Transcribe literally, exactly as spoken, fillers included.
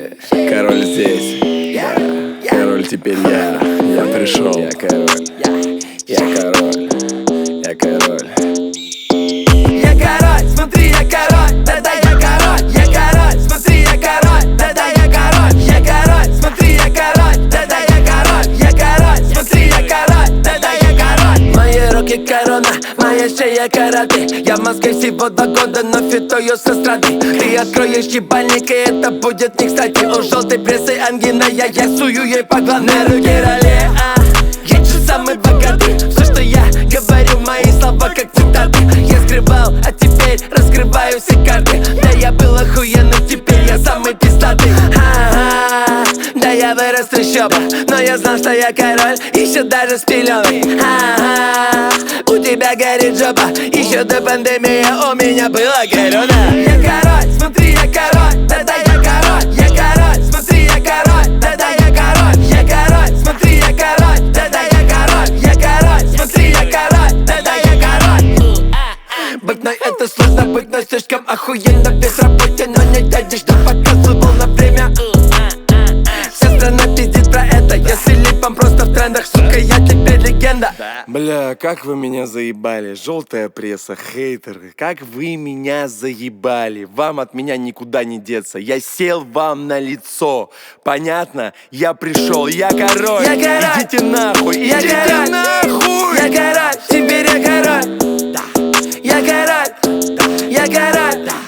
Король здесь, я, король теперь я, я пришел, я король, я король, я король. Я король, смотри, я король, да-да, я король, я король, смотри, я король, да-да, я король, я король, смотри, я король, да-да, я король, я король, смотри, я король, да-да, я король. Мои руки корона, моя шея карате. Я в Москве всего два года, но фитою с эстрады. Ты откроешь ебальник, и это будет не кстати. У желтой прессы ангина, я, я сую ей по главной. На руке роле, а, я же самый богатый. Все, что я говорю, мои слова как цитаты. Я скрывал, а теперь раскрываю все карты. Да я был охуенным, теперь я самый пиздатый. Ага, да я вырос трущоба, но я знал, что я король, еще даже с пеленок. Ага, у тебя горит жопа, еще до пандемии у меня была корона. Я король, смотри, я король, да-да, я король, я король, смотри, я король, да-да, я король, я король, смотри, я король, да-да, я король, я король, смотри, я король, да-да, я король. Быть мной это сложно, быть мной слишком охуенно. Без работы, но не дядя, что показывал на время. Вся страна пиздит про это, я с Филиппом просто в трендах, сука, я теперь легенда. Бля, как вы меня заебали, желтая пресса, хейтеры, как вы меня заебали. Вам от меня никуда не деться, я сел вам на лицо. Понятно? Я пришел, я король, я король. Идите нахуй, Я идите король. нахуй. Я король, теперь я король. Я король, я король.